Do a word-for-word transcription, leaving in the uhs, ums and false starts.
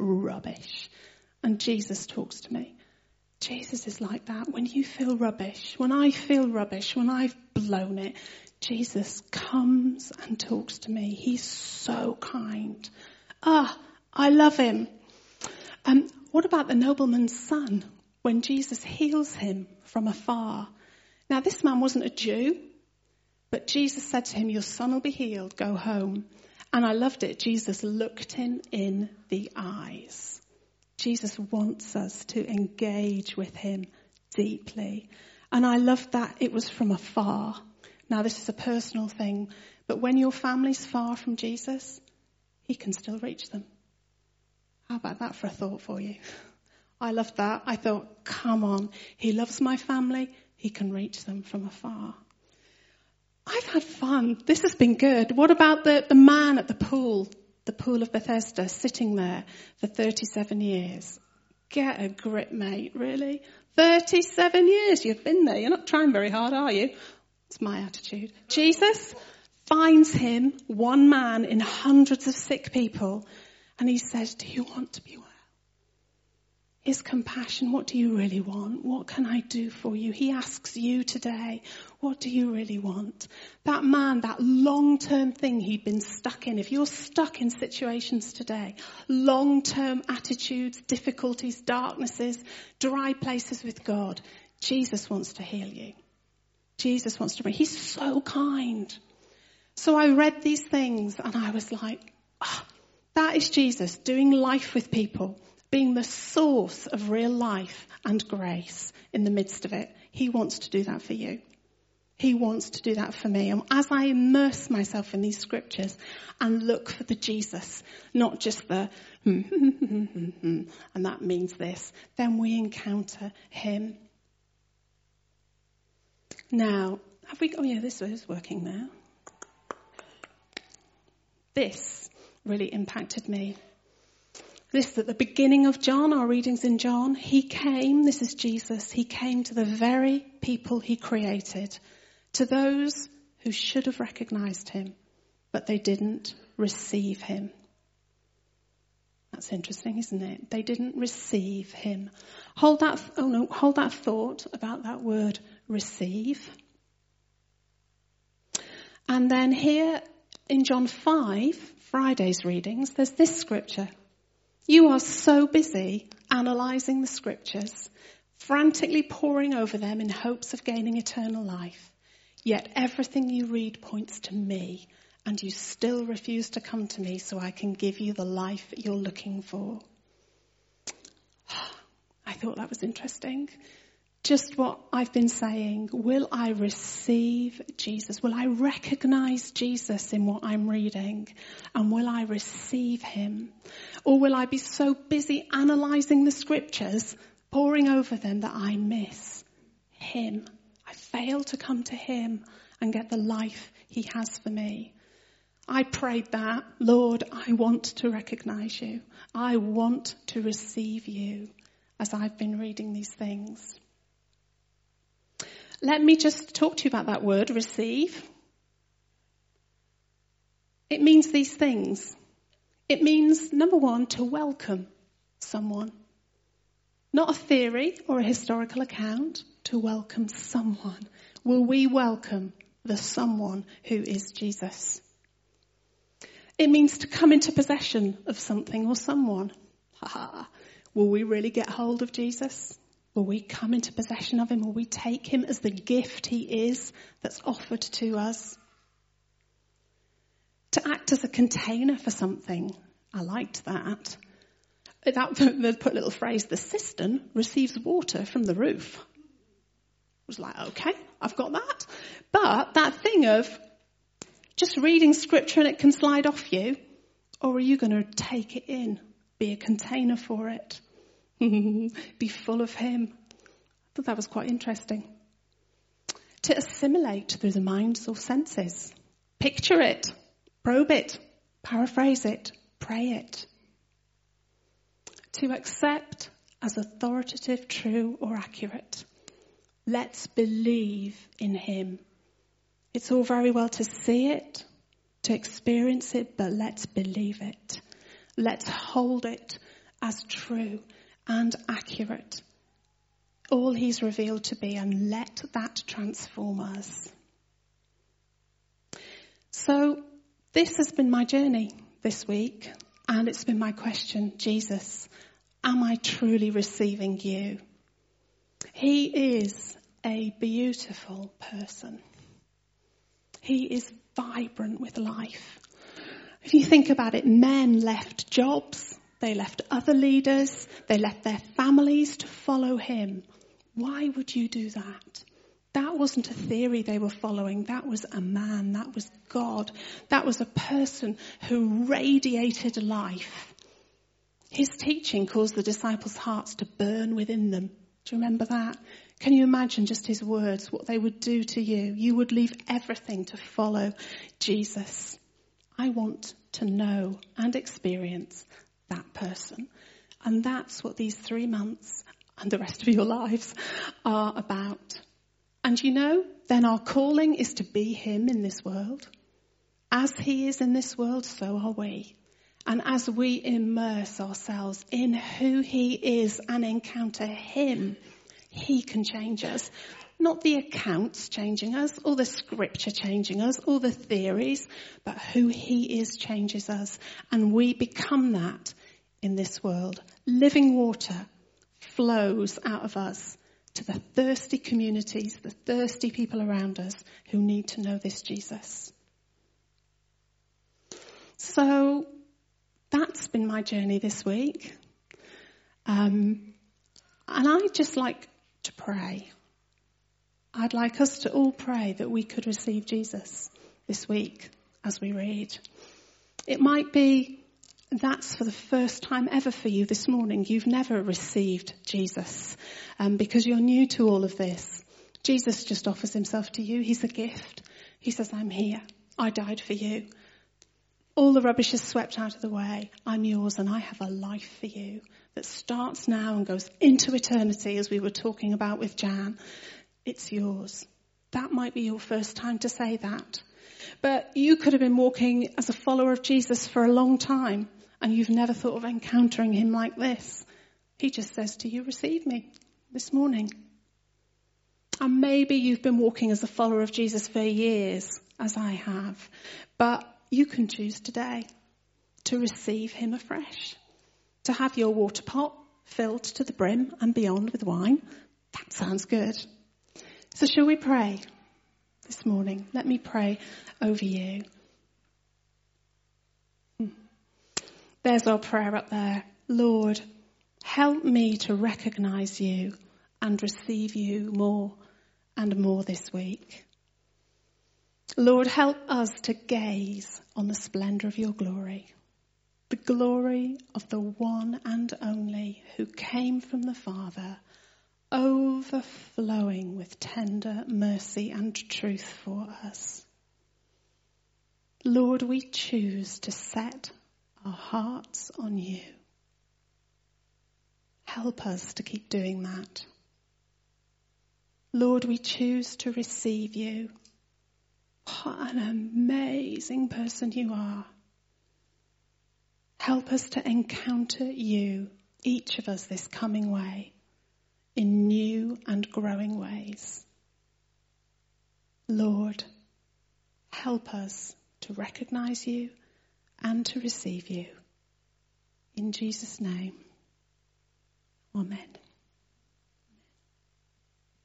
rubbish. And Jesus talks to me. Jesus is like that. When you feel rubbish, when I feel rubbish, when I've blown it, Jesus comes and talks to me. He's so kind. Ah, I love him. Um, what about the nobleman's son when Jesus heals him from afar? Now, this man wasn't a Jew, but Jesus said to him, your son will be healed, go home. And I loved it. Jesus looked him in the eyes. Jesus wants us to engage with him deeply. And I loved that it was from afar. Now, this is a personal thing, but when your family's far from Jesus, he can still reach them. How about that for a thought for you? I loved that. I thought, come on, he loves my family. He can reach them from afar. I've had fun. This has been good. What about the, the man at the pool, the pool of Bethesda, sitting there for thirty-seven years? Get a grip, mate, really? thirty-seven years you've been there. You're not trying very hard, are you? It's my attitude. Jesus finds him, one man in hundreds of sick people, and he says, do you want to be well? His compassion, what do you really want? What can I do for you? He asks you today, what do you really want? That man, that long-term thing he'd been stuck in. If you're stuck in situations today, long-term attitudes, difficulties, darknesses, dry places with God, Jesus wants to heal you. Jesus wants to bring. He's so kind. So I read these things and I was like, oh, that is Jesus doing life with people, being the source of real life and grace in the midst of it. He wants to do that for you. He wants to do that for me. And as I immerse myself in these scriptures and look for the Jesus, not just the hmm, hmm, hmm, hmm, hmm, and that means this, then we encounter him. Now, have we, oh yeah, this is working now. This really impacted me. This, at the beginning of John, our readings in John, he came, this is Jesus, he came to the very people he created, to those who should have recognized him, but they didn't receive him. That's interesting, isn't it? They didn't receive him. Hold that, oh no, hold that thought about that word, receive. And then here in John five, Friday's readings, there's this scripture. You are so busy analysing the scriptures, frantically poring over them in hopes of gaining eternal life. Yet everything you read points to me, and you still refuse to come to me so I can give you the life you're looking for. I thought that was interesting. Just what I've been saying. Will I receive Jesus? Will I recognise Jesus in what I'm reading? And will I receive him? Or will I be so busy analysing the scriptures, poring over them, that I miss him? I fail to come to him and get the life he has for me. I prayed that, Lord, I want to recognise you. I want to receive you as I've been reading these things. Let me just talk to you about that word, receive. It means these things. It means, number one, to welcome someone. Not a theory or a historical account, to welcome someone. Will we welcome the someone who is Jesus? It means to come into possession of something or someone. Ha ha. Will we really get hold of Jesus? Will we come into possession of him? Will we take him as the gift he is that's offered to us? To act as a container for something. I liked that. That they put a little phrase, the cistern receives water from the roof. I was like, okay, I've got that. But that thing of just reading scripture and it can slide off you, or are you going to take it in, be a container for it? Be full of him. I thought that was quite interesting. To assimilate through the minds or senses. Picture it, probe it, paraphrase it, pray it. To accept as authoritative, true or accurate. Let's believe in him. It's all very well to see it, to experience it, but let's believe it. Let's hold it as true and accurate. All he's revealed to be, and let that transform us. So this has been my journey this week, and it's been my question, Jesus, am I truly receiving you? He is a beautiful person. He is vibrant with life. If you think about it, men left jobs, they left other leaders, they left their families to follow him. Why would you do that? That wasn't a theory they were following. That was a man. That was God. That was a person who radiated life. His teaching caused the disciples' hearts to burn within them. Do you remember that? Can you imagine just his words, what they would do to you? You would leave everything to follow Jesus. I want to know and experience that person. And that's what these three months and the rest of your lives are about. And you know, then our calling is to be him in this world. As he is in this world, so are we. And as we immerse ourselves in who he is and encounter him, he can change us. Not the accounts changing us, or the scripture changing us, or the theories, but who he is changes us. And we become that in this world. Living water flows out of us to the thirsty communities, the thirsty people around us who need to know this Jesus. So that's been my journey this week. Um, and I'd just like to pray. I'd like us to all pray that we could receive Jesus this week as we read. It might be that's for the first time ever for you this morning. You've never received Jesus um, because you're new to all of this. Jesus just offers himself to you. He's a gift. He says, I'm here. I died for you. All the rubbish is swept out of the way. I'm yours, and I have a life for you that starts now and goes into eternity, as we were talking about with Jan. It's yours. That might be your first time to say that. But you could have been walking as a follower of Jesus for a long time, and you've never thought of encountering him like this. He just says to you, receive me this morning. And maybe you've been walking as a follower of Jesus for years, as I have. But you can choose today to receive him afresh. To have your water pot filled to the brim and beyond with wine. That sounds good. So shall we pray this morning? Let me pray over you. There's our prayer up there. Lord, help me to recognize you and receive you more and more this week. Lord, help us to gaze on the splendor of your glory, the glory of the one and only who came from the Father, overflowing with tender mercy and truth for us. Lord, we choose to set our hearts on you. Help us to keep doing that. Lord, we choose to receive you. What an amazing person you are. Help us to encounter you, each of us this coming way, in new and growing ways. Lord, help us to recognize you and to receive you. In Jesus' name, amen.